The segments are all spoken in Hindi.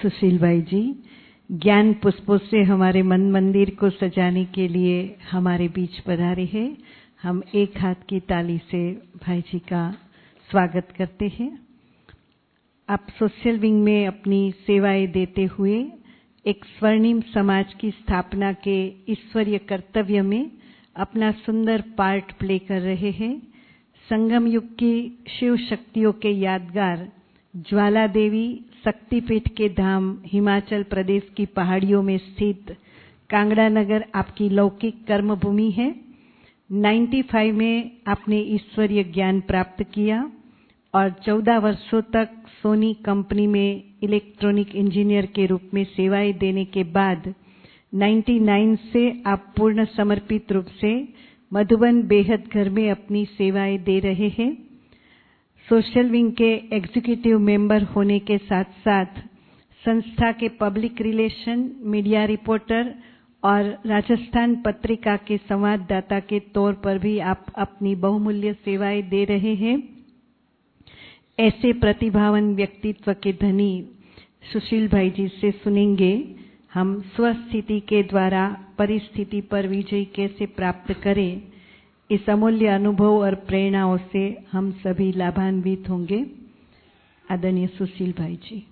सुशील भाई जी ज्ञान पुष्पों से हमारे मन मंदिर को सजाने के लिए हमारे बीच पधारे हैं। हम एक हाथ की ताली से भाई जी का स्वागत करते हैं। आप सोशल विंग में अपनी सेवाएं देते हुए एक स्वर्णिम समाज की स्थापना के ईश्वरीय कर्तव्य में अपना सुंदर पार्ट प्ले कर रहे हैं। संगम युग की शिव शक्तियों के यादगार ज्वाला देवी शक्तिपीठ के धाम हिमाचल प्रदेश की पहाड़ियों में स्थित कांगड़ा नगर आपकी लौकिक कर्मभूमि है। 95 में आपने ईश्वरीय ज्ञान प्राप्त किया और 14 वर्षों तक सोनी कंपनी में इलेक्ट्रॉनिक इंजीनियर के रूप में सेवाएं देने के बाद 99 से आप पूर्ण समर्पित रूप से मधुबन बेहद घर में अपनी सेवाएं दे रहे हैं। सोशल विंग के एग्जीक्यूटिव मेंबर होने के साथ साथ संस्था के पब्लिक रिलेशन, मीडिया रिपोर्टर और राजस्थान पत्रिका के संवाददाता के तौर पर भी आप अपनी बहुमूल्य सेवाएं दे रहे हैं। ऐसे प्रतिभावान व्यक्तित्व के धनी सुशील भाई जी से सुनेंगे हम स्वस्थिति के द्वारा परिस्थिति पर विजय कैसे प्राप्त करें। इस अमूल्य अनुभव और प्रेरणाओं से हम सभी लाभान्वित होंगे। आदरणीय सुशील भाई जी।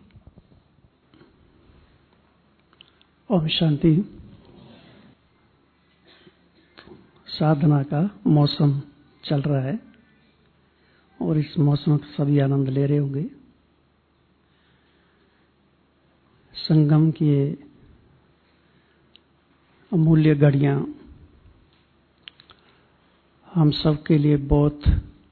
ओम शांति। साधना का मौसम चल रहा है और इस मौसम का सभी आनंद ले रहे होंगे। संगम की अमूल्य घड़ियां हम सब के लिए बहुत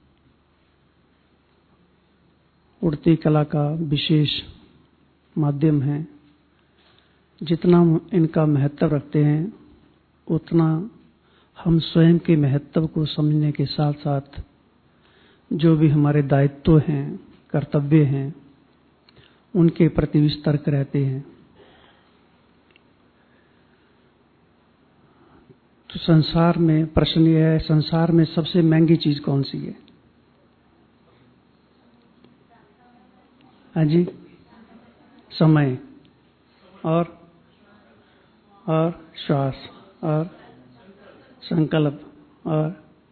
उड़ती कला का विशेष माध्यम है। जितना हम इनका महत्व रखते हैं उतना हम स्वयं के महत्व को समझने के साथ साथ जो भी हमारे दायित्व हैं, कर्तव्य हैं, उनके प्रति भी सतर्क रहते हैं। तो संसार में प्रश्न यह है, संसार में सबसे महंगी चीज कौन सी है? हाँ जी, समय और श्वास और संकल्प। और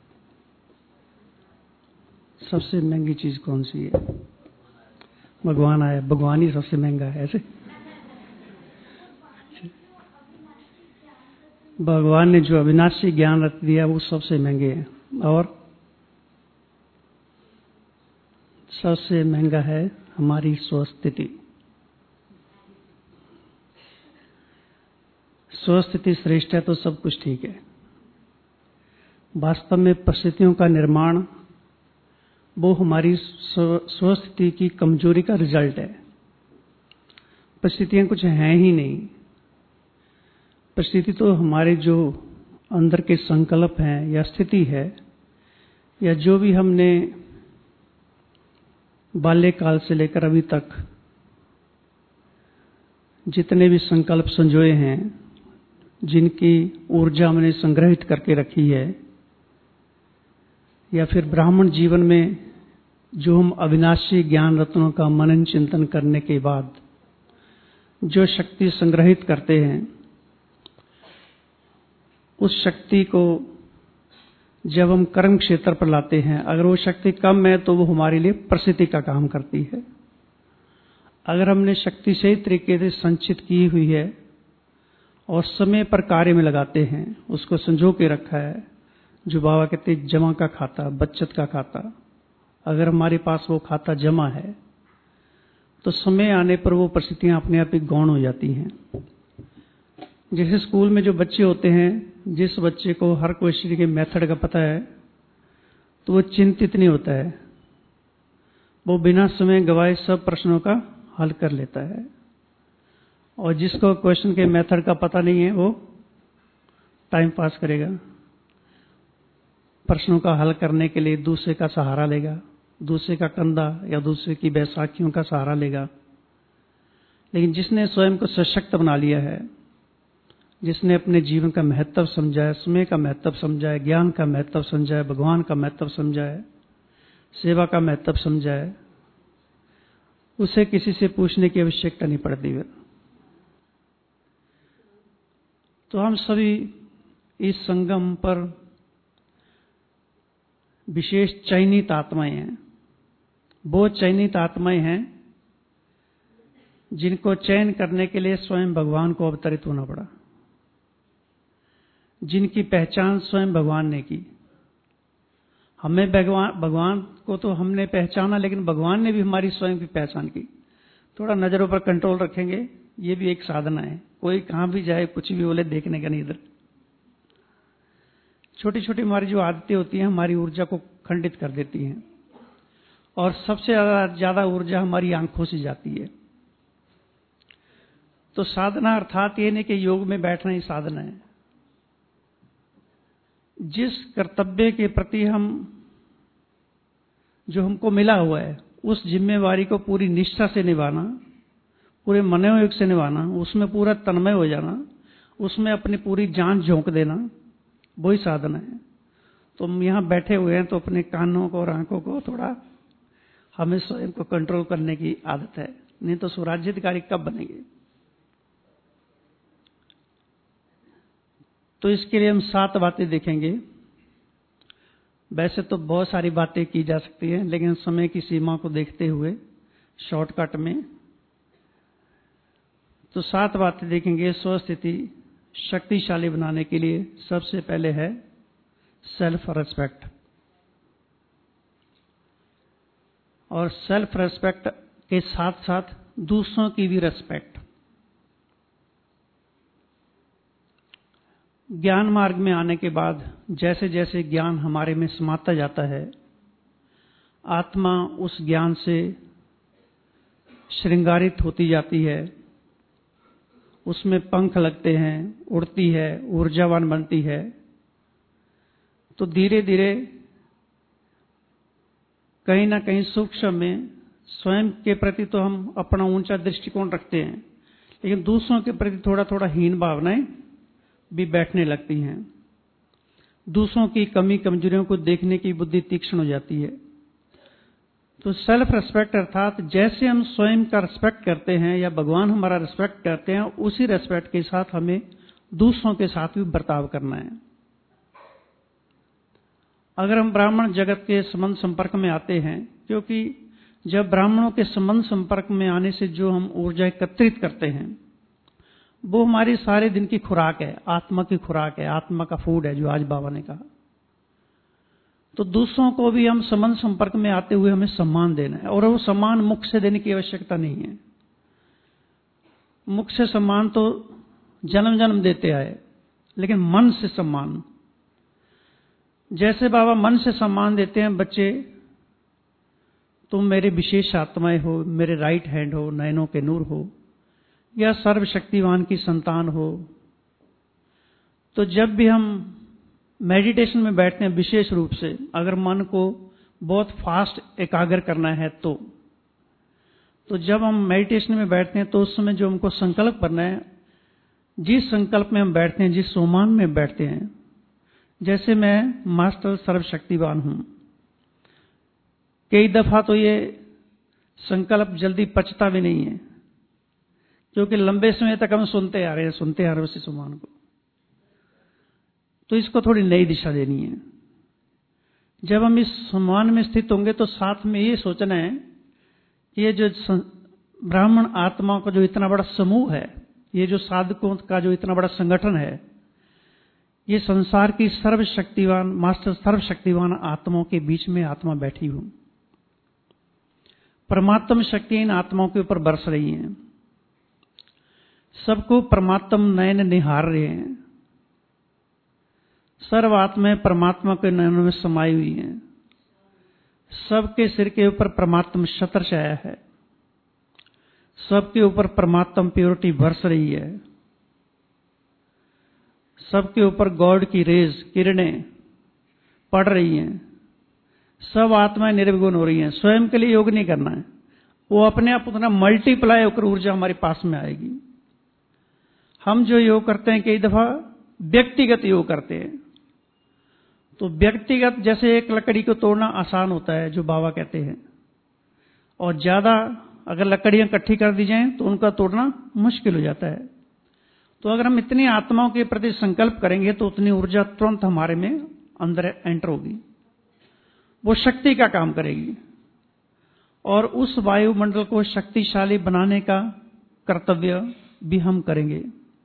सबसे महंगी चीज कौन सी है? भगवान आया, भगवान ही सबसे महंगा है। ऐसे भगवान ने जो अविनाशी ज्ञान रख दिया वो सबसे महंगे है। और सबसे महंगा है हमारी स्वस्थिति। स्वस्थिति श्रेष्ठ है तो सब कुछ ठीक है। वास्तव में परिस्थितियों का निर्माण वो हमारी स्वस्थिति की कमजोरी का रिजल्ट है। परिस्थितियां कुछ हैं ही नहीं। परिस्थिति तो हमारे जो अंदर के संकल्प हैं या स्थिति है या जो भी हमने बाल्यकाल से लेकर अभी तक जितने भी संकल्प संजोए हैं, जिनकी ऊर्जा हमने संग्रहित करके रखी है, या फिर ब्राह्मण जीवन में जो हम अविनाशी ज्ञान रत्नों का मनन चिंतन करने के बाद जो शक्ति संग्रहित करते हैं, उस शक्ति को जब हम कर्म क्षेत्र पर लाते हैं, अगर वो शक्ति कम है तो वो हमारे लिए प्रसिद्धि का काम करती है। अगर हमने शक्ति सही तरीके से संचित की हुई है और समय पर कार्य में लगाते हैं, उसको संजो के रखा है, जो बाबा कहते हैं जमा का खाता, बचत का खाता, अगर हमारे पास वो खाता जमा है तो समय आने पर वो परिस्थितियां अपने आप ही गौण हो जाती हैं। जैसे स्कूल में जो बच्चे होते हैं, जिस बच्चे को हर क्वेश्चन के मेथड का पता है तो वो चिंतित नहीं होता है, वो बिना समय गवाए सब प्रश्नों का हल कर लेता है। और जिसको क्वेश्चन के मेथड का पता नहीं है वो टाइम पास करेगा, प्रश्नों का हल करने के लिए दूसरे का सहारा लेगा, दूसरे का कंधा या दूसरे की बैसाखियों का सहारा लेगा। लेकिन जिसने स्वयं को सशक्त बना लिया है, जिसने अपने जीवन का महत्व समझा है, समय का महत्व समझा है, ज्ञान का महत्व समझा है, भगवान का महत्व समझा है, सेवा का महत्व समझा है, उसे किसी से पूछने की आवश्यकता नहीं पड़ती है। तो हम सभी इस संगम पर विशेष चयनित आत्माएं हैं। वो चयनित आत्माएं हैं जिनको चयन करने के लिए स्वयं भगवान को अवतरित होना पड़ा, जिनकी पहचान स्वयं भगवान ने की। हमें भगवान को तो हमने पहचाना, लेकिन भगवान ने भी हमारी स्वयं की पहचान की। थोड़ा नजरों पर कंट्रोल रखेंगे, ये भी एक साधना है। कोई कहां भी जाए कुछ भी बोले देखने का नहीं इधर। छोटी छोटी हमारी जो आदतें होती हैं हमारी ऊर्जा को खंडित कर देती हैं, और सबसे ज्यादा ऊर्जा हमारी आंखों से जाती है। तो साधना अर्थात ये नहीं कि योग में बैठना ही साधना है। जिस कर्तव्य के प्रति जो हमको मिला हुआ है उस जिम्मेवारी को पूरी निष्ठा से निभाना, पूरे मनोयोग से निभाना, उसमें पूरा तन्मय हो जाना, उसमें अपनी पूरी जान झोंक देना, वही साधना है। तो हम यहां बैठे हुए हैं तो अपने कानों को और आंखों को थोड़ा हमें स्वयं को कंट्रोल करने की आदत है, नहीं तो स्वराज्याधिकारी कब बनेंगे। तो इसके लिए हम 7 बातें देखेंगे। वैसे तो बहुत सारी बातें की जा सकती हैं, लेकिन समय की सीमा को देखते हुए शॉर्टकट में तो 7 बातें देखेंगे। स्वस्थिति शक्तिशाली बनाने के लिए सबसे पहले है सेल्फ रेस्पेक्ट, और सेल्फ रेस्पेक्ट के साथ साथ दूसरों की भी रेस्पेक्ट। ज्ञान मार्ग में आने के बाद जैसे जैसे ज्ञान हमारे में समाता जाता है, आत्मा उस ज्ञान से श्रृंगारित होती जाती है, उसमें पंख लगते हैं, उड़ती है, ऊर्जावान बनती है। तो धीरे धीरे कहीं ना कहीं सूक्ष्म में स्वयं के प्रति तो हम अपना ऊंचा दृष्टिकोण रखते हैं, लेकिन दूसरों के प्रति थोड़ा थोड़ा हीन भावनाएं भी बैठने लगती हैं। दूसरों की कमी कमजोरियों को देखने की बुद्धि तीक्ष्ण हो जाती है। तो सेल्फ रेस्पेक्ट अर्थात जैसे हम स्वयं का रेस्पेक्ट करते हैं या भगवान हमारा रेस्पेक्ट करते हैं, उसी रेस्पेक्ट के साथ हमें दूसरों के साथ भी बर्ताव करना है। अगर हम ब्राह्मण जगत के संबंध संपर्क में आते हैं, क्योंकि जब ब्राह्मणों के संबंध संपर्क में आने से जो हम ऊर्जा एकत्रित करते हैं वो हमारी सारे दिन की खुराक है, आत्मा की खुराक है, आत्मा का फूड है, जो आज बाबा ने कहा। तो दूसरों को भी हम संबंध संपर्क में आते हुए हमें सम्मान देना है, और वो सम्मान मुख से देने की आवश्यकता नहीं है। मुख से सम्मान तो जन्म जन्म देते आए, लेकिन मन से सम्मान, जैसे बाबा मन से सम्मान देते हैं, बच्चे तुम मेरे विशेष आत्माएं हो, मेरे राइट हैंड हो, नयनों के नूर हो, या सर्वशक्तिवान की संतान हो। तो जब भी हम मेडिटेशन में बैठते हैं, विशेष रूप से अगर मन को बहुत फास्ट एकाग्र करना है तो जब हम मेडिटेशन में बैठते हैं तो उस समय जो हमको संकल्प करना है, जिस संकल्प में हम बैठते हैं, जिस सोमान में बैठते हैं, जैसे मैं मास्टर सर्वशक्तिवान हूं, कई दफा तो ये संकल्प जल्दी पचता भी नहीं है, क्योंकि लंबे समय तक हम सुनते आ रहे हैं उसी सम्मान को। तो इसको थोड़ी नई दिशा देनी है। जब हम इस सम्मान में स्थित होंगे तो साथ में ये सोचना है कि ये जो ब्राह्मण आत्मा का जो इतना बड़ा समूह है, ये जो साधकों का जो इतना बड़ा संगठन है, ये संसार की सर्वशक्तिवान मास्टर सर्वशक्तिवान आत्माओं के बीच में आत्मा बैठी हूं। परमात्म शक्ति इन आत्माओं के ऊपर बरस रही है, सबको परमात्म नयन निहार रहे हैं। सर्व आत्माएं परमात्मा के नयनों में समाई हुई हैं। सबके सिर के ऊपर परमात्म छत्र छाया है, सबके ऊपर परमात्म प्योरिटी बरस रही है, सबके ऊपर गॉड की रेज किरणें पड़ रही हैं। सब आत्माएं निर्विगुण हो रही हैं। स्वयं के लिए योग नहीं करना है, वो अपने आप उतना मल्टीप्लाई होकर ऊर्जा हमारे पास में आएगी। हम जो योग करते हैं कई दफा व्यक्तिगत योग करते हैं, तो व्यक्तिगत जैसे एक लकड़ी को तोड़ना आसान होता है, जो बाबा कहते हैं, और ज्यादा अगर लकड़ियां इकट्ठी कर दी जाएं तो उनका तोड़ना मुश्किल हो जाता है। तो अगर हम इतनी आत्माओं के प्रति संकल्प करेंगे तो उतनी ऊर्जा तुरंत हमारे में अंदर एंटर होगी, वो शक्ति का काम करेगी और उस वायुमंडल को शक्तिशाली बनाने का कर्तव्य भी हम करेंगे।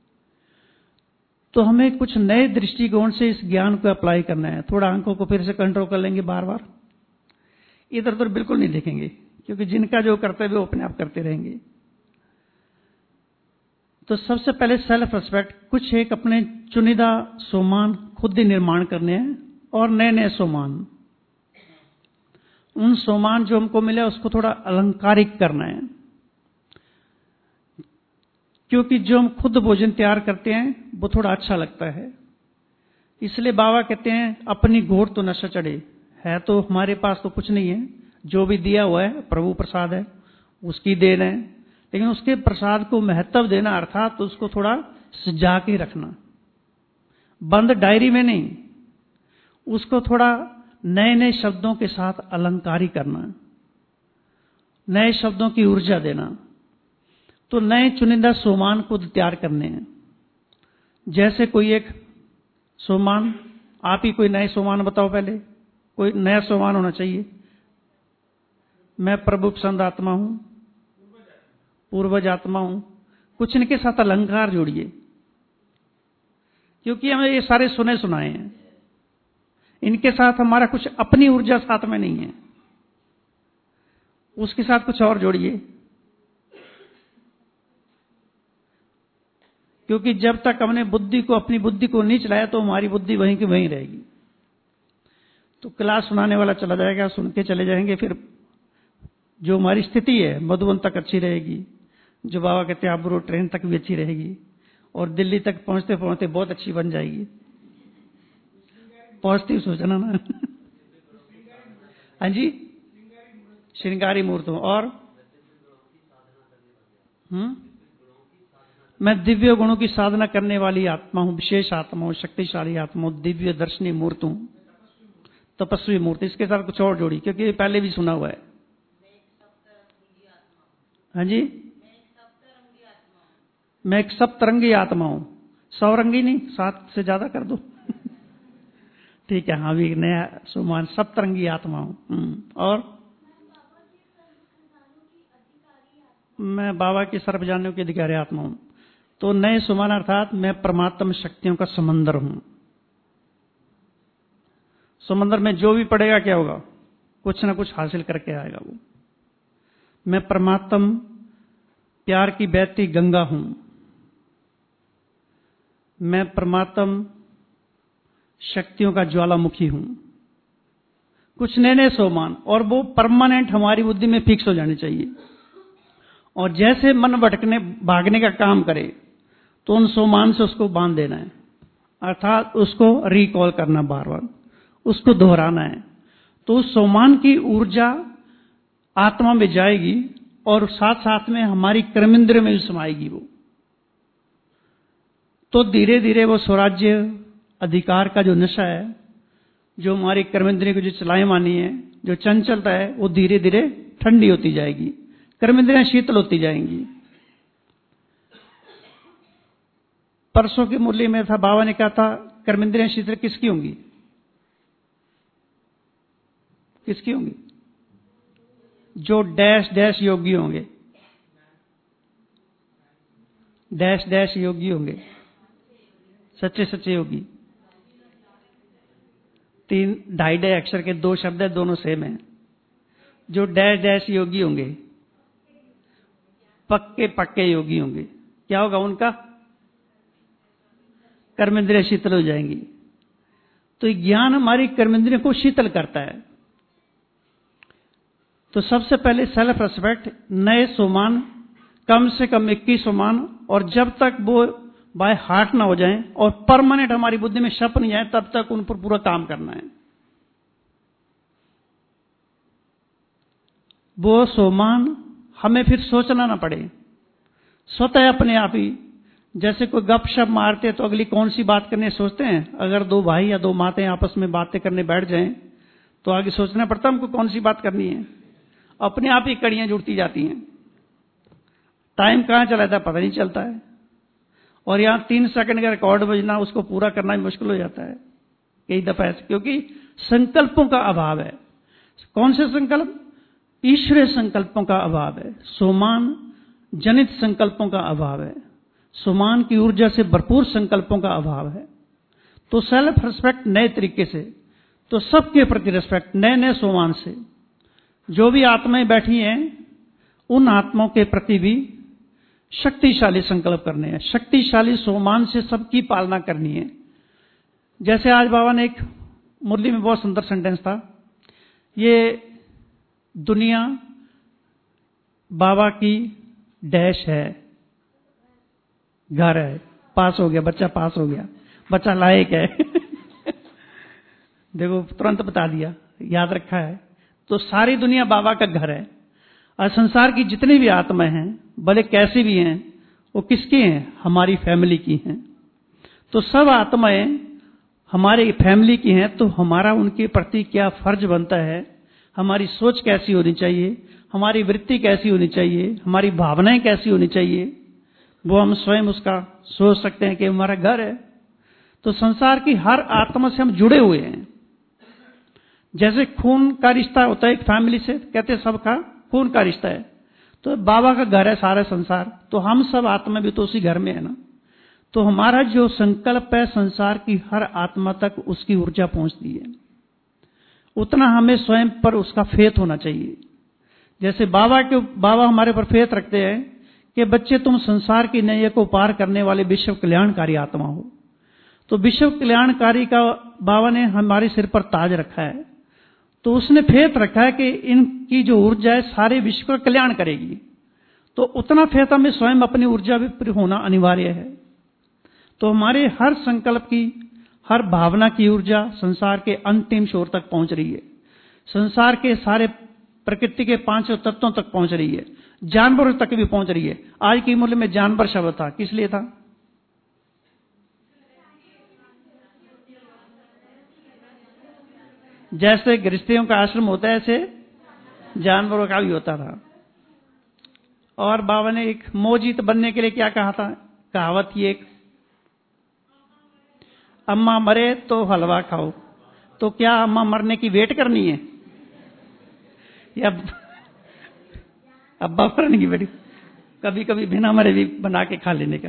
तो हमें कुछ नए दृष्टिकोण से इस ज्ञान को अप्लाई करना है। थोड़ा आंखों को फिर से कंट्रोल कर लेंगे, बार बार इधर उधर बिल्कुल नहीं देखेंगे, क्योंकि जिनका जो कर्तव्य वो अपने आप करते रहेंगे। तो सबसे पहले सेल्फ रिस्पेक्ट, कुछ एक अपने चुनिंदा सोमान खुद ही निर्माण करने हैं और नए नए सोमान, उन सोमान जो हमको मिले उसको थोड़ा अलंकारिक करना है, क्योंकि जो हम खुद भोजन तैयार करते हैं वो थोड़ा अच्छा लगता है। इसलिए बाबा कहते हैं अपनी घोर तो नशा चढ़े, है तो हमारे पास तो कुछ नहीं है, जो भी दिया हुआ है प्रभु प्रसाद है, उसकी देन है, लेकिन उसके प्रसाद को महत्व देना, अर्थात तो उसको थोड़ा सजा के रखना, बंद डायरी में नहीं, उसको थोड़ा नए नए शब्दों के साथ अलंकारी करना, नए शब्दों की ऊर्जा देना। तो नए चुनिंदा सोमान को तैयार करने हैं। जैसे कोई एक सोमान, आप ही कोई नए सोमान बताओ, पहले कोई नया सोमान होना चाहिए। मैं प्रभु पसंद आत्मा हूं, पूर्वज आत्मा हूं, कुछ इनके साथ अलंकार जोड़िए, क्योंकि हमें ये सारे सुने सुनाए हैं, इनके साथ हमारा कुछ अपनी ऊर्जा साथ में नहीं है, उसके साथ कुछ और जोड़िए, क्योंकि जब तक हमने बुद्धि को, अपनी बुद्धि को नहीं चलाया तो हमारी बुद्धि वहीं की वहीं रहेगी। तो क्लास सुनाने वाला चला जाएगा, सुन के चले जाएंगे, फिर जो हमारी स्थिति है मधुबन तक अच्छी रहेगी, जो बाबा कहते हैं आबरू ट्रेन तक भी अच्छी रहेगी, और दिल्ली तक पहुंचते पहुंचते बहुत अच्छी बन जाएगी। पहुंचती सोचना ना। हाँ जी, श्रृंगारी मूर्तों और मैं दिव्य गुणों की साधना करने वाली आत्मा हूं, विशेष आत्मा हूं, शक्तिशाली आत्मा हूं, दिव्य दर्शनी मूर्त हूं, तपस्वी मूर्ति। इसके साथ कुछ और जोड़ी, क्योंकि ये पहले भी सुना हुआ है। हाँ जी, मैं एक सप्तरंगी आत्मा हूं, 100 रंगी नहीं, 7 से ज्यादा कर दो। ठीक है, हाँ भी नया सुमान, सप्तरंगी आत्मा हूं। और मैं बाबा की सर्व जानने की अधिकारी आत्मा हूं। तो नए सुमान अर्थात मैं परमात्मा शक्तियों का समंदर हूं। समंदर में जो भी पड़ेगा क्या होगा, कुछ ना कुछ हासिल करके आएगा वो। मैं परमात्मा प्यार की बहती गंगा हूं। मैं परमात्मा शक्तियों का ज्वालामुखी हूं। कुछ नए नए सोमान, और वो परमानेंट हमारी बुद्धि में फिक्स हो जाने चाहिए। और जैसे मन भटकने भागने का काम करे तो उन सोमान से उसको बांध देना है, अर्थात उसको रिकॉल करना, बार बार उसको दोहराना है। तो उस सोमान की ऊर्जा आत्मा में जाएगी और साथ साथ में हमारी कर्मेंद्र में भी समाएगी वो। तो धीरे धीरे वो स्वराज्य अधिकार का जो नशा है, जो हमारी कर्मेंद्रियों को जो चलायमानी है, जो चंचलता है, वो धीरे धीरे ठंडी होती जाएगी, कर्मेंद्रियां शीतल होती जाएंगी। परसों की मुरली में था, बाबा ने कहा था कर्मेंद्रियां शीतल किसकी होंगी? किसकी होंगी? जो डैश डैश योगी होंगे, डैश डैश योगी होंगे, सच्चे सच्चे योगी। 3 ढाई अक्षर के 2 शब्द है, दोनों सेम है। जो डैश डैश योगी होंगे, पक्के पक्के योगी होंगे। क्या होगा उनका? कर्मेंद्रियां शीतल हो जाएंगी। तो ज्ञान हमारी कर्मेंद्रियों को शीतल करता है। तो सबसे पहले सेल्फ रिस्पेक्ट, नए सोमान, कम से कम 21 सोमान, और जब तक वो बाय हार्ट ना हो जाएं और परमानेंट हमारी बुद्धि में शप नहीं आए, तब तक उन पर पूरा काम करना है। वो सोमान हमें फिर सोचना ना पड़े, स्वतः अपने आप ही। जैसे कोई गपशप मारते तो अगली कौन सी बात करने सोचते हैं। अगर 2 भाई या 2 माताएं आपस में बातें करने बैठ जाएं तो आगे सोचना पड़ता है हमको कौन सी बात करनी है। अपने आप ही कड़ियां जुड़ती जाती हैं। टाइम कहाँ चला जाता है पता नहीं चलता है, और यहाँ 3 सेकंड का रिकॉर्ड बजना उसको पूरा करना भी मुश्किल हो जाता है कई दफा ऐसे, क्योंकि संकल्पों का अभाव है। कौन से संकल्प? ईश्वरीय संकल्पों का अभाव है, सोमान जनित संकल्पों का अभाव है, सोमान की ऊर्जा से भरपूर संकल्पों का अभाव है। तो सेल्फ रिस्पेक्ट नए तरीके से, तो सबके प्रति रिस्पेक्ट नए नए सोमान से। जो भी आत्माएं बैठी हैं उन आत्माओं के प्रति भी शक्तिशाली संकल्प करने हैं, शक्तिशाली सोमान से सबकी पालना करनी है। जैसे आज बाबा ने एक मुरली में बहुत सुंदर सेंटेंस था, ये दुनिया बाबा की डैश है, घर है, पास हो गया बच्चा, पास हो गया बच्चा, लायक है देखो तुरंत बता दिया, याद रखा है। तो सारी दुनिया बाबा का घर है, और संसार की जितनी भी आत्माएं हैं भले कैसी भी हैं वो किसकी हैं? हमारी फैमिली की हैं। तो सब आत्माएं हमारी फैमिली की हैं, तो हमारा उनके प्रति क्या फर्ज बनता है, हमारी सोच कैसी होनी चाहिए, हमारी वृत्ति कैसी होनी चाहिए, हमारी भावनाएं कैसी होनी चाहिए, वो हम स्वयं उसका सोच सकते हैं कि हमारा घर है। तो संसार की हर आत्मा से हम जुड़े हुए हैं। जैसे खून का रिश्ता होता है एक फैमिली से, कहते हैं सबका खून का रिश्ता है, तो बाबा का घर है सारा संसार, तो हम सब आत्मा भी तो उसी घर में है ना। तो हमारा जो संकल्प है संसार की हर आत्मा तक उसकी ऊर्जा पहुंचती है, उतना हमें स्वयं पर उसका फेथ होना चाहिए। जैसे बाबा हमारे पर फेथ रखते हैं कि बच्चे तुम संसार की नैया को पार करने वाले विश्व कल्याणकारी आत्मा हो। तो विश्व कल्याणकारी का बाबा ने हमारे सिर पर ताज रखा है, तो उसने फेथ रखा है कि इनकी जो ऊर्जा है सारे विश्व का कल्याण करेगी। तो उतना फेथ हमें स्वयं अपनी ऊर्जा भी होना अनिवार्य है। तो हमारे हर संकल्प की, हर भावना की ऊर्जा संसार के अंतिम छोर तक पहुंच रही है, संसार के सारे प्रकृति के 5 तत्वों तक पहुंच रही है, जानवरों तक भी पहुंच रही है। आज की मूल्य में जानवर शब्द था, किस लिए था? जैसे गृहस्थियों का आश्रम होता है ऐसे जानवरों का भी होता था। और बाबा ने एक मोजीत बनने के लिए क्या कहा था? कहावत ही एक, अम्मा मरे तो हलवा खाओ। तो क्या अम्मा मरने की वेट करनी है या अब्बा मरने की वेट? कभी कभी बिना मरे भी बना के खा लेने का।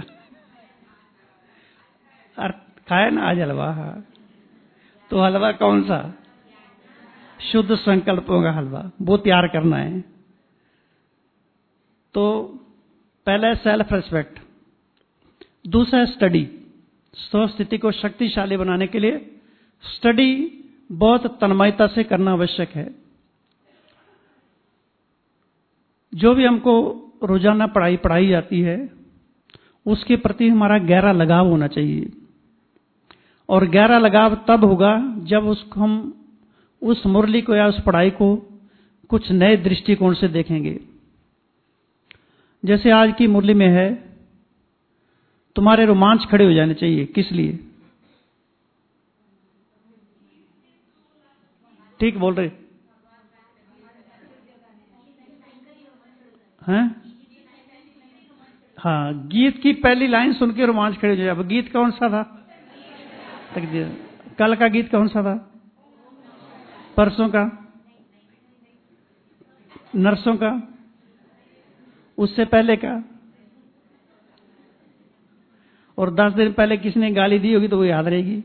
और खाए ना आज हलवा, तो हलवा कौन सा? शुद्ध संकल्पों का हलवा, वो तैयार करना है। तो पहला सेल्फ रिस्पेक्ट, दूसरा स्टडी। स्वस्थिति को शक्तिशाली बनाने के लिए स्टडी बहुत तन्मयता से करना आवश्यक है। जो भी हमको रोजाना पढ़ाई जाती है उसके प्रति हमारा गहरा लगाव होना चाहिए, और गहरा लगाव तब होगा जब हम उस मुरली को या उस पढ़ाई को कुछ नए दृष्टिकोण से देखेंगे। जैसे आज की मुरली में है, तुम्हारे रोमांच खड़े हो जाने चाहिए। किस लिए? ठीक बोल रहे हैं? हाँ, गीत की पहली लाइन सुन के रोमांच खड़े हो जाए। अब गीत कौन सा था? कल का गीत कौन सा था? परसों का? नरसों का? उससे पहले का? और 10 दिन पहले किसने गाली दी होगी तो वो याद रहेगी।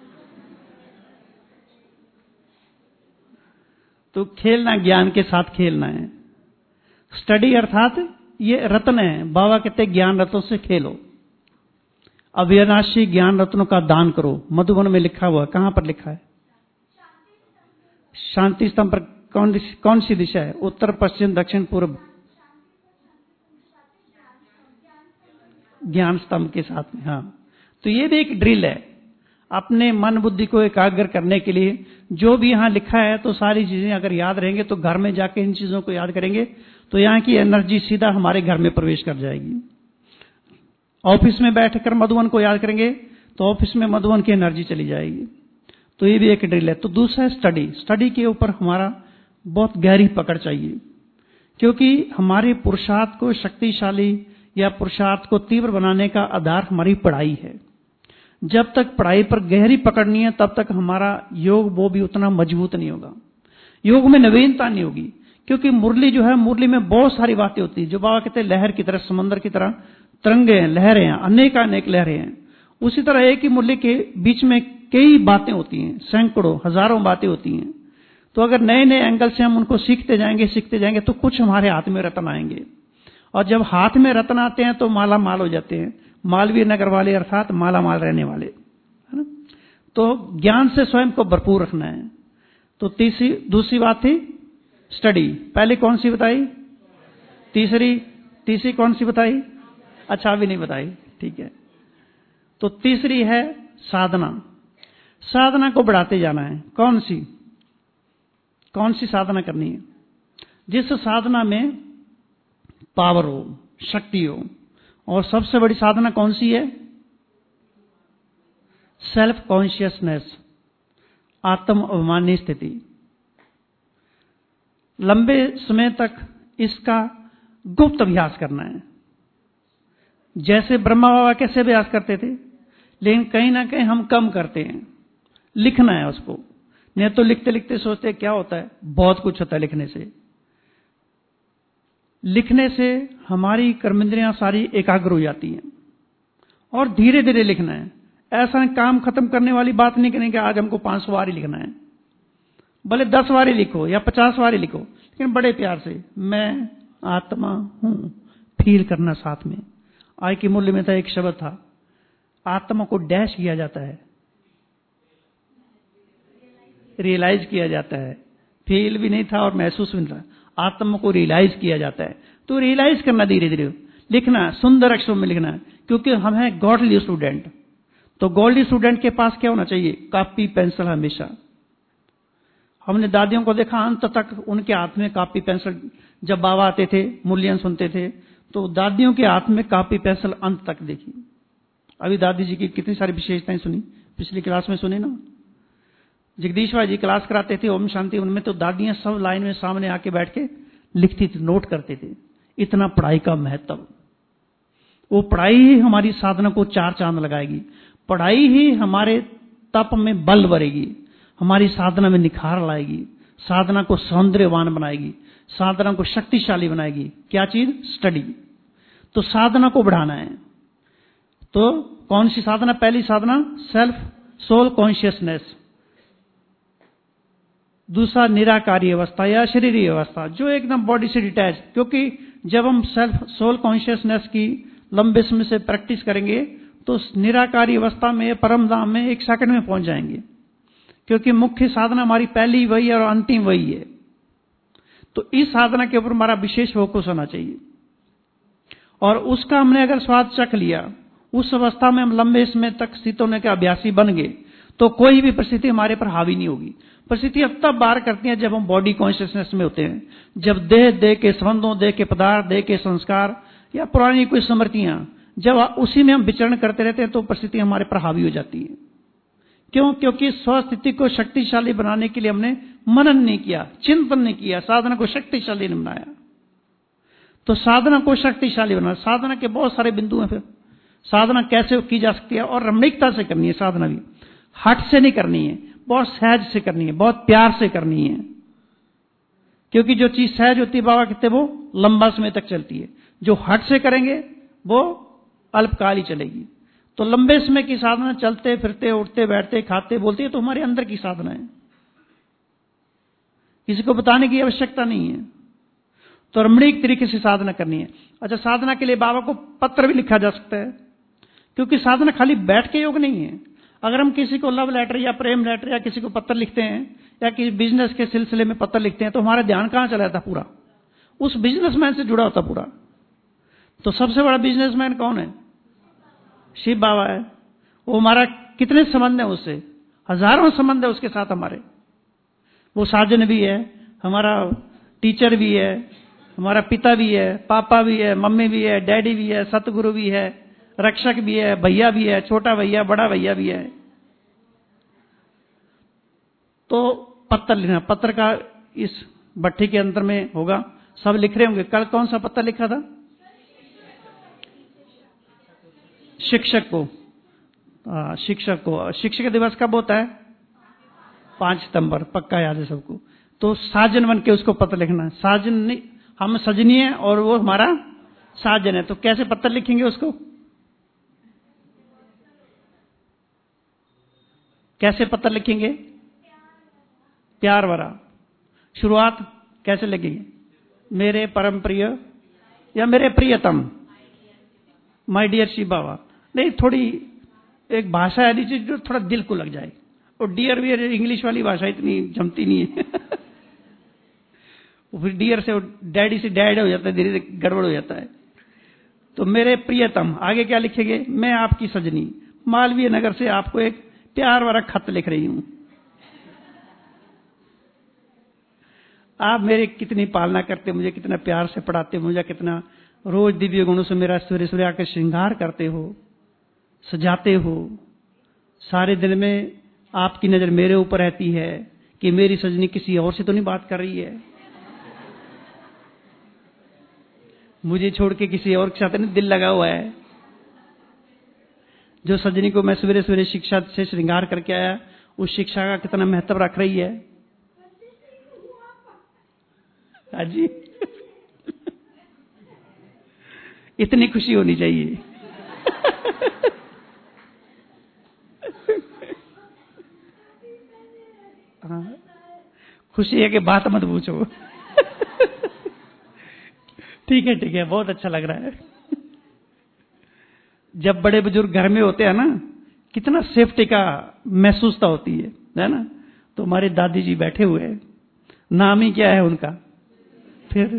तो खेलना, ज्ञान के साथ खेलना है। स्टडी अर्थात ये रत्न है। बाबा कहते ज्ञान रत्नों से खेलो, अविनाशी ज्ञान रत्नों का दान करो। मधुबन में लिखा हुआ, कहां पर लिखा है? शांति स्तंभ पर कौन सी दिशा है? उत्तर, पश्चिम, दक्षिण, पूर्व। ज्ञान स्तंभ के साथ में। हाँ, तो ये भी एक ड्रिल है अपने मन बुद्धि को एकाग्र करने के लिए। जो भी यहाँ लिखा है तो सारी चीजें अगर याद रहेंगे तो घर में जाके इन चीजों को याद करेंगे तो यहाँ की एनर्जी सीधा हमारे घर में प्रवेश कर जाएगी। ऑफिस में बैठकर मधुबन को याद करेंगे तो ऑफिस में मधुबन की एनर्जी चली जाएगी। तो ये भी एक ड्रिल है। तो दूसरा स्टडी। स्टडी के ऊपर हमारा बहुत गहरी पकड़ चाहिए, क्योंकि हमारे पुरुषार्थ को शक्तिशाली या पुरुषार्थ को तीव्र बनाने का आधार हमारी पढ़ाई है। जब तक पढ़ाई पर गहरी पकड़ नहीं है तब तक हमारा योग वो भी उतना मजबूत नहीं होगा, योग में नवीनता नहीं होगी। क्योंकि मुरली जो है, मुरली में बहुत सारी बातें होती है, जो बाबा कहते हैं लहर की तरह, समंदर की तरह तरंगे हैं, लहरें हैं, अनेक लहरें हैं। उसी तरह एक ही मुरली के बीच में कई बातें होती हैं, सैकड़ों हजारों बातें होती हैं। तो अगर नए नए एंगल से हम उनको सीखते जाएंगे तो कुछ हमारे हाथ में रत्न आएंगे, और जब हाथ में रत्न आते हैं तो माला माल हो जाते हैं, मालवीय नगर वाले अर्थात माला माल रहने वाले, है ना। तो ज्ञान से स्वयं को भरपूर रखना है। तो दूसरी बात थी स्टडी। पहले कौन सी बताई? तीसरी कौन सी बताई? अच्छा, अभी नहीं बताई, ठीक है। तो तीसरी है साधना। साधना को बढ़ाते जाना है। कौन सी साधना करनी है? जिस साधना में पावर हो, शक्ति हो। और सबसे बड़ी साधना कौन सी है? सेल्फ कॉन्शियसनेस, आत्म अभिमानी स्थिति। लंबे समय तक इसका गुप्त अभ्यास करना है। जैसे ब्रह्मा बाबा कैसे अभ्यास करते थे, लेकिन कहीं ना कहीं हम कम करते हैं। लिखना है उसको, नहीं तो लिखते लिखते सोचते क्या होता है, बहुत कुछ होता है लिखने से हमारी कर्मेंद्रियां सारी एकाग्र हो जाती हैं। और धीरे धीरे लिखना है। ऐसा काम खत्म करने वाली बात नहीं करनी कि आज हमको 500 बार ही लिखना है। भले 10 बार ही लिखो या 50 बार ही लिखो, लेकिन बड़े प्यार से मैं आत्मा हूं फील करना साथ में। आज की मूल्य में था एक शब्द था, आत्मा को डैश किया जाता है, रियलाइज किया जाता है। फील भी नहीं था और महसूस भी नहीं था, आत्मा को रियलाइज किया जाता है। तो रियलाइज करना, धीरे धीरे लिखना, सुंदर अक्षरों में लिखना है। क्योंकि हम हैं गॉडली स्टूडेंट। तो गॉडली स्टूडेंट के पास क्या होना चाहिए? कॉपी पेंसिल हमेशा। हमने दादियों को देखा अंत तक उनके हाथ में कॉपी पेंसिल। जब बाबा आते थे, मूल्यन सुनते थे, तो दादियों के हाथ में कॉपी पेंसिल अंत तक देखी। अभी दादी जी की कितनी सारी विशेषताएं सुनी, पिछली क्लास में सुनी ना। जगदीश भाई जी क्लास कराते थे ओम शांति, उनमें तो दादियां सब लाइन में सामने आके बैठ के लिखती थी, नोट करते थे। इतना पढ़ाई का महत्व। वो पढ़ाई ही हमारी साधना को 4 चांद लगाएगी। पढ़ाई ही हमारे तप में बल भरेगी, हमारी साधना में निखार लाएगी, साधना को सौंदर्यवान बनाएगी, साधना को शक्तिशाली बनाएगी। क्या चीज? स्टडी। तो साधना को बढ़ाना है। तो कौन सी साधना? पहली साधना सेल्फ सोल कॉन्शियसनेस। दूसरा निराकारी अवस्था या शरीरी अवस्था, जो एकदम बॉडी से डिटैच। क्योंकि जब हम सेल्फ सोल कॉन्शियसनेस की लंबे समय से प्रैक्टिस करेंगे तो निराकारी अवस्था में, परम धाम में 1 सेकंड में पहुंच जाएंगे। क्योंकि मुख्य साधना हमारी पहली वही है और अंतिम वही है। तो इस साधना के ऊपर हमारा विशेष फोकस होना चाहिए। और उसका हमने अगर स्वाद चख लिया, उस अवस्था में हम लंबे समय तक स्थित होने के अभ्यासी बन गए, तो कोई भी परिस्थिति हमारे पर हावी नहीं होगी। परिस्थिति अब तब बाहर करती है जब हम बॉडी कॉन्शियसनेस में होते हैं। जब देह के संबंधों, देह के पदार्थ, देह के संस्कार या पुरानी कोई स्मृतियां, जब उसी में हम विचरण करते रहते हैं तो परिस्थिति हमारे पर हावी हो जाती है। क्यों? क्योंकि स्वस्थिति को शक्तिशाली बनाने के लिए हमने मनन नहीं किया, चिंतन नहीं किया, साधना को शक्तिशाली नहीं बनाया। तो साधना को शक्तिशाली बनाना, साधना के बहुत सारे बिंदु हैं। फिर साधना कैसे की जा सकती है? और रमणीकता से करनी है साधना भी, हट से नहीं करनी है, बहुत सहज से करनी है, बहुत प्यार से करनी है। क्योंकि जो चीज सहज होती है, बाबा कहते हैं, वो लंबा समय तक चलती है। जो हट से करेंगे वो अल्पकाल ही चलेगी। तो लंबे समय की साधना चलते फिरते, उठते बैठते, खाते बोलते, तो हमारे अंदर की साधना है, किसी को बताने की आवश्यकता नहीं है। तो रमणीक तरीके से साधना करनी है। अच्छा, साधना के लिए बाबा को पत्र भी लिखा जा सकता है। क्योंकि साधना खाली बैठ के योग नहीं है। अगर हम किसी को लव लेटर या प्रेम लेटर या किसी को पत्र लिखते हैं या किसी बिजनेस के सिलसिले में पत्र लिखते हैं, तो हमारा ध्यान कहां चला जाता? पूरा उस बिजनेसमैन से जुड़ा होता पूरा। तो सबसे बड़ा बिजनेसमैन कौन है? शिव बाबा है। वो हमारा कितने संबंध है उससे? हजारों संबंध है उसके साथ हमारे। वो साजन भी है, हमारा टीचर भी है, हमारा पिता भी है, पापा भी है, मम्मी भी है, डैडी भी है, सतगुरु भी है, रक्षक भी है, भैया भी है, छोटा भैया, बड़ा भैया भी है। तो पत्र लिखना, पत्र का इस भट्टी के अंदर में होगा, सब लिख रहे होंगे। कल कौन सा पत्र लिखा था? शिक्षक को, शिक्षक दिवस कब होता है? 5 सितंबर, पक्का याद है सबको। तो साजन बन के उसको पत्र लिखना। साजन नहीं, हम सजनी है और वो हमारा साजन है। तो कैसे पत्र लिखेंगे उसको? कैसे पत्र लिखेंगे? प्यार भरा। शुरुआत कैसे लगेगी? मेरे परम प्रिय या मेरे प्रियतम, माय डियर शिव बाबा। नहीं, थोड़ी एक भाषा ऐसी चीज जो थोड़ा दिल को लग जाए। और डियर वियर इंग्लिश वाली भाषा इतनी जमती नहीं है। फिर डियर से डैडी से डैड हो जाता है, धीरे धीरे गड़बड़ हो जाता है। तो मेरे प्रियतम, आगे क्या लिखेंगे? मैं आपकी सजनी मालवीय नगर से आपको एक प्यार भरा खत लिख रही हूं। आप मेरे कितनी पालना करते, मुझे कितना प्यार से पढ़ाते, मुझे कितना रोज दिव्य गुणों से मेरा सूर्य सूर्य आकर श्रृंगार करते हो, सजाते हो। सारे दिन में आपकी नजर मेरे ऊपर रहती है कि मेरी सजनी किसी और से तो नहीं बात कर रही है, मुझे छोड़ के किसी और के साथ नहीं दिल लगा हुआ है। जो सजनी को मैं सवेरे सवेरे शिक्षा से श्रृंगार करके आया, उस शिक्षा का कितना महत्व रख रही है। जी इतनी खुशी होनी चाहिए। हाँ, खुशी है कि बात मत पूछो। ठीक है, बहुत अच्छा लग रहा है। जब बड़े बुजुर्ग घर में होते हैं ना, कितना सेफ्टी का महसूसता होती है ना। तो हमारे दादी जी बैठे हुए हैं, नाम ही क्या है उनका। फिर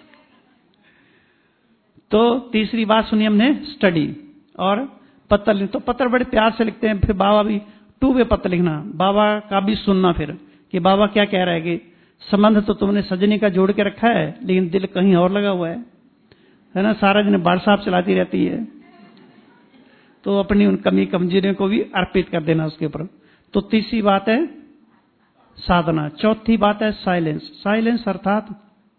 तो तीसरी बात सुनी हमने, स्टडी और पत्र लिख। तो पत्र बड़े प्यार से लिखते हैं। फिर बाबा भी 2 वे पत्र लिखना, बाबा का भी सुनना फिर कि बाबा क्या कह रहा है। कि संबंध तो तुमने सजनी का जोड़ के रखा है, लेकिन दिल कहीं और लगा हुआ है ना। सारा दिन व्हाट्सएप चलाती रहती है। तो अपनी उन कमी कमजोरियों को भी अर्पित कर देना उसके ऊपर। तो तीसरी बात है साधना। चौथी बात है साइलेंस। साइलेंस अर्थात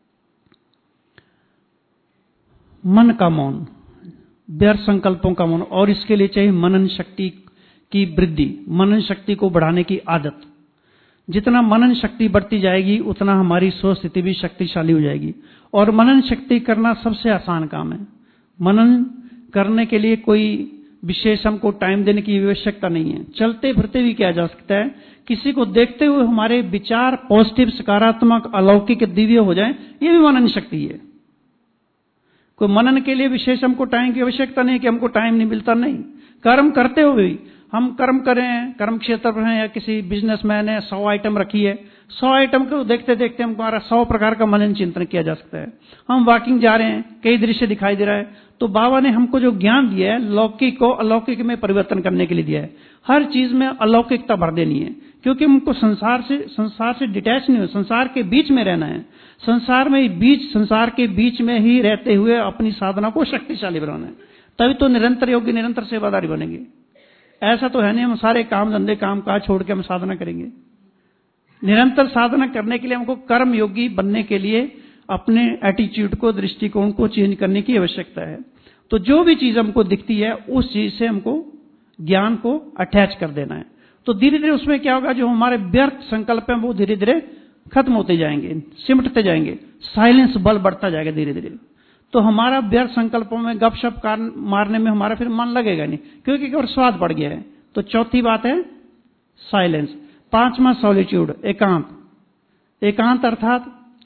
मन का मौन, व्यर्थ संकल्पों का मौन। और इसके लिए चाहिए मनन शक्ति की वृद्धि, मनन शक्ति को बढ़ाने की आदत। जितना मनन शक्ति बढ़ती जाएगी उतना हमारी सोच स्थिति भी शक्तिशाली हो जाएगी। और मनन शक्ति करना सबसे आसान काम है। मनन करने के लिए कोई विशेष हमको टाइम देने की आवश्यकता नहीं है। चलते फिरते भी किया जा सकता है। किसी को देखते हुए हमारे विचार पॉजिटिव, सकारात्मक, अलौकिक, दिव्य हो जाए, ये भी मनन शक्ति है। कोई मनन के लिए विशेष हमको टाइम की आवश्यकता नहीं कि हमको टाइम नहीं मिलता, नहीं। कर्म करते हुए भी हम कर्म करें, कर्म क्षेत्र पर हैं या किसी बिजनेसमैन है, 100 आइटम रखी है, 100 आइटम को देखते देखते हमारा 100 प्रकार का मनन चिंतन किया जा सकता है। हम वॉकिंग जा रहे हैं, कई दृश्य दिखाई दे रहा है, तो बाबा ने हमको जो ज्ञान दिया है, लौकिक को अलौकिक में परिवर्तन करने के लिए दिया है। हर चीज में अलौकिकता भर देनी है, क्योंकि हमको संसार से डिटैच नहीं हो, संसार के बीच में रहना है। संसार के बीच में ही रहते हुए अपनी साधना को शक्तिशाली बनाना है। तभी तो निरंतर योगी, निरंतर सेवादारी बनेंगे। ऐसा तो है नहीं हम सारे काम धंधे काम काज छोड़ के हम साधना करेंगे। निरंतर साधना करने के लिए हमको कर्म योगी बनने के लिए अपने एटीट्यूड को, दृष्टिकोण को चेंज करने की आवश्यकता है। तो जो भी चीज हमको दिखती है उस चीज से हमको ज्ञान को अटैच कर देना है। तो धीरे धीरे उसमें क्या होगा, जो हमारे व्यर्थ संकल्प हैं वो धीरे धीरे खत्म होते जाएंगे, सिमटते जाएंगे। साइलेंस बल बढ़ता जाएगा धीरे धीरे। तो हमारा व्यर्थ संकल्पों में गपशप मारने में हमारा फिर मन लगेगा नहीं, क्योंकि और स्वाद बढ़ गया है। तो चौथी बात है साइलेंस। 5वां सॉलिट्यूड, एकांत। एकांत अर्थात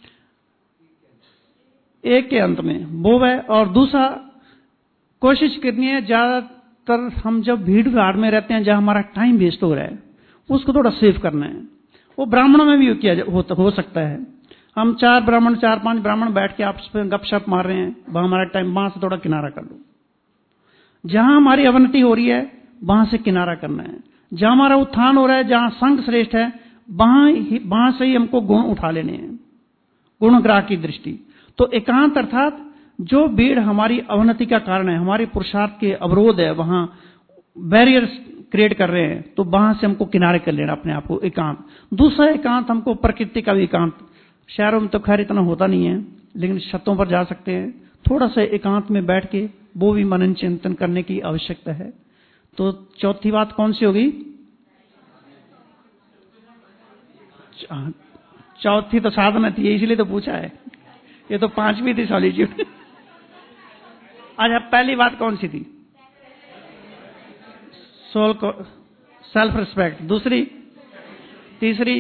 एक के अंत में वो है। और दूसरा कोशिश करनी है, ज्यादातर हम जब भीड़ भाड़ में रहते हैं जहां हमारा टाइम वेस्ट हो रहा है, उसको थोड़ा सेव करना है। वो ब्राह्मणों में भी किया हो सकता है। हम 4-5 ब्राह्मण बैठ के आपस में गपशप मार रहे हैं, वहां हमारा टाइम, वहां से थोड़ा किनारा कर लो। जहां हमारी अवनति हो रही है वहां से किनारा करना है। जहां हमारा उत्थान हो रहा है, जहां संघ श्रेष्ठ है, वहां से ही हमको गुण उठा लेने हैं, गुणग्राह की दृष्टि। तो एकांत अर्थात जो भीड़ हमारी अवनति का कारण है, हमारे पुरुषार्थ के अवरोध है, वहां बैरियर्स क्रिएट कर रहे हैं, तो वहां से हमको किनारे कर लेना अपने आप को, एकांत। दूसरा एकांत हमको प्रकृति का भी एकांत। शहरों में तो खैर इतना होता नहीं है, लेकिन छतों पर जा सकते हैं, थोड़ा सा एकांत में बैठ के वो भी मनन चिंतन करने की आवश्यकता है। तो चौथी बात कौन सी होगी? चौथी तो साधना थी, इसलिए तो पूछा है। ये तो पांचवी थी, सॉलिट्यूड। अच्छा, पहली बात कौन सी थी? सोल को सेल्फ रिस्पेक्ट। दूसरी, तीसरी,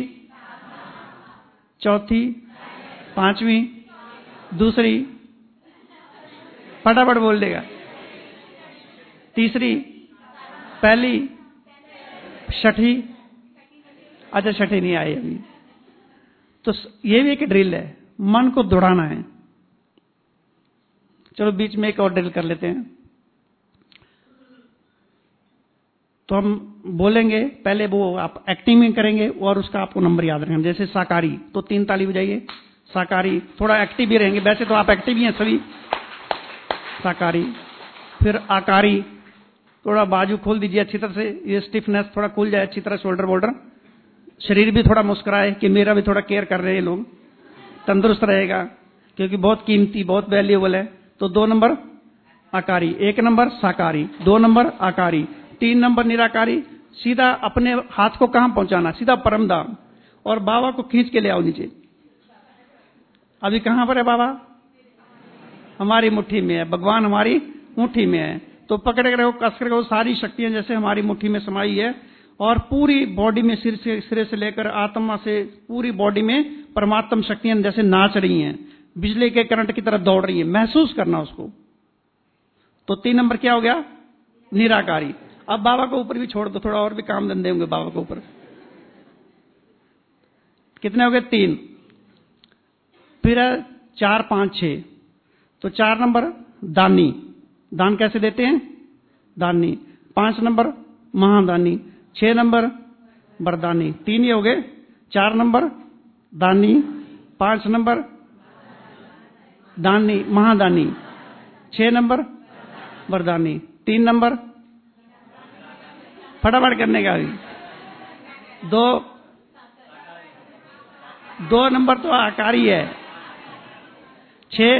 चौथी, पांचवी, दूसरी, फटाफट बोल देगा। तीसरी, पहली, छठी। अच्छा, छठी नहीं आई अभी। तो ये भी एक ड्रिल है, मन को दौड़ाना है। चलो बीच में एक और ड्रिल कर लेते हैं। तो हम बोलेंगे, पहले वो आप एक्टिंग में करेंगे और उसका आपको नंबर याद रखेंगे। जैसे साकारी, तो 3 ताली बजाइए। साकारी, थोड़ा एक्टिव भी रहेंगे, वैसे तो आप एक्टिव ही हैं सभी। साकारी। फिर आकारी, थोड़ा बाजू खोल दीजिए अच्छी तरह से, ये स्टिफनेस थोड़ा खुल जाए अच्छी तरह, शोल्डर वोल्डर, शरीर भी थोड़ा मुस्कुराए कि मेरा भी थोड़ा केयर कर रहे हैं लोग, तंदुरुस्त रहेगा, क्योंकि बहुत कीमती, बहुत वैल्यूएबल है। तो 2 नंबर आकारी, 1 नंबर साकारी, 2 नंबर आकारी, 3 नंबर निराकारी। सीधा अपने हाथ को कहां पहुंचाना? सीधा परमधाम। और बाबा को खींच के ले आओ नीचे। अभी कहां पर है बाबा? हमारी मुट्ठी में है, भगवान हमारी मुट्ठी में है। तो पकड़े रहो, कस कर रहो, सारी शक्तियां जैसे हमारी मुट्ठी में समाई है, और पूरी बॉडी में सिरे से लेकर आत्मा से पूरी बॉडी में परमात्म शक्तियां जैसे नाच रही हैं, बिजली के करंट की तरफ दौड़ रही है। महसूस करना उसको। तो 3 नंबर क्या हो गया? निराकारी। अब बाबा को ऊपर भी छोड़ दो, थोड़ा और भी काम धंधे होंगे बाबा को ऊपर। कितने हो गए? 3। फिर 4, 5, 6। तो 4 नंबर दानी, दान कैसे देते हैं? दानी। 5 नंबर महादानी, 6 नंबर वरदानी। 3 ही हो गए। 4 नंबर दानी, 5 नंबर दानी महादानी, 6 नंबर वरदानी, 3 नंबर फटाफट करने का भी। 2 नंबर तो आकारी है। 6,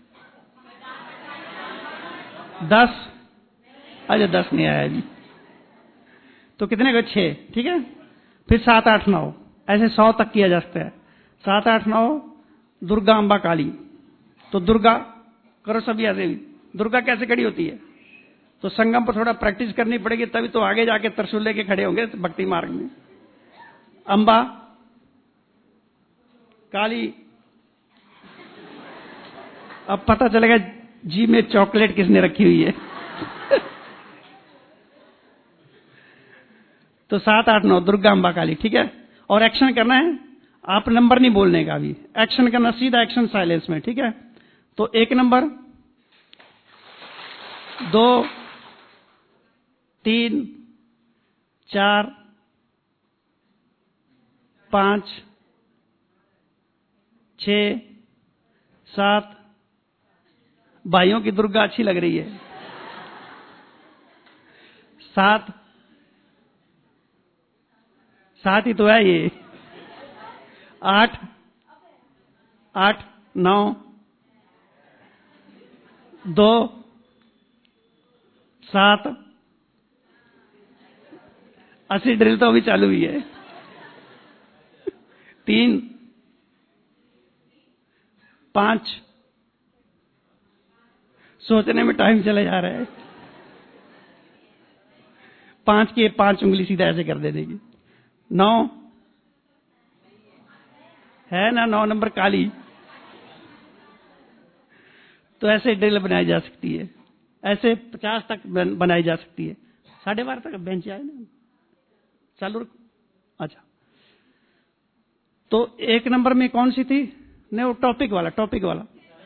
10। अच्छा, 10 नहीं आया जी। तो कितने का? 6, ठीक है। फिर 7, 8, 9, ऐसे 100 तक किया जा सकता है। 7, 8, 9 दुर्गा, अंबा, काली। तो दुर्गा करो सभी ऐसे भी। दुर्गा कैसे खड़ी होती है? तो संगम पर थोड़ा प्रैक्टिस करनी पड़ेगी, तभी तो आगे जाके त्रिशूल लेके खड़े होंगे भक्ति मार्ग में। अंबा, काली, अब पता चलेगा जी में चॉकलेट किसने रखी हुई है। तो 7, 8, 9 दुर्गा, अंबा, काली, ठीक है। और एक्शन करना है, आप नंबर नहीं बोलने का, अभी एक्शन करना, सीधा एक्शन साइलेंस में, ठीक है। तो 1 नंबर, 2, 3, 4, 5, 6, 7। भाइयों की दुर्गा अच्छी लग रही है। 7 ही तो है ये। 8, 9, 2, 7। असली ड्रिल तो अभी चालू हुई है। 3, 5, सोचने में टाइम चला जा रहा है। 5 की 5 उंगली सीधा ऐसे कर दे देगी। 9 है ना, 9 नंबर काली। तो ऐसे ड्रिल बनाई जा सकती है, ऐसे 50 तक बनाई जा सकती है। 12:30 तक बेंच आए ना, चालू रखो। अच्छा, तो 1 नंबर में कौन सी थी? नहीं, वो टॉपिक वाला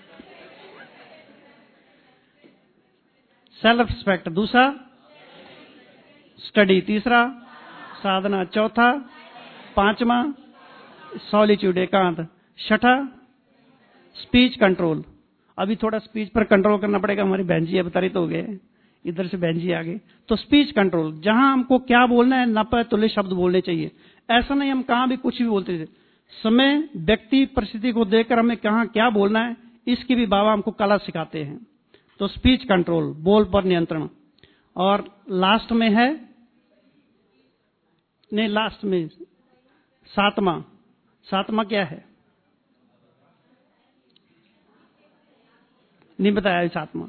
सेल्फ रिस्पेक्ट। दूसरा स्टडी, तीसरा साधना, चौथा, 5वां सॉलिट्यूड, एकांत, 6ठा स्पीच कंट्रोल। अभी थोड़ा स्पीच पर कंट्रोल करना पड़ेगा, हमारी बहन जी अवतरित हो गए, इधर से बहन जी आ गए। तो स्पीच कंट्रोल, जहां हमको क्या बोलना है, नपे तुल्य शब्द बोलने चाहिए। ऐसा नहीं हम कहां भी कुछ भी बोलते थे। समय, व्यक्ति, परिस्थिति को देखकर हमें कहां क्या बोलना है, इसकी भी बाबा हमको कला सिखाते हैं। तो स्पीच कंट्रोल, बोल पर नियंत्रण। और लास्ट में है, नहीं लास्ट में सातवां क्या है, नहीं बताया सातवां,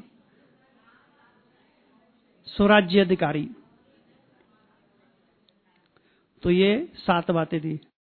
स्वराज्य अधिकारी। तो ये 7 बातें थी।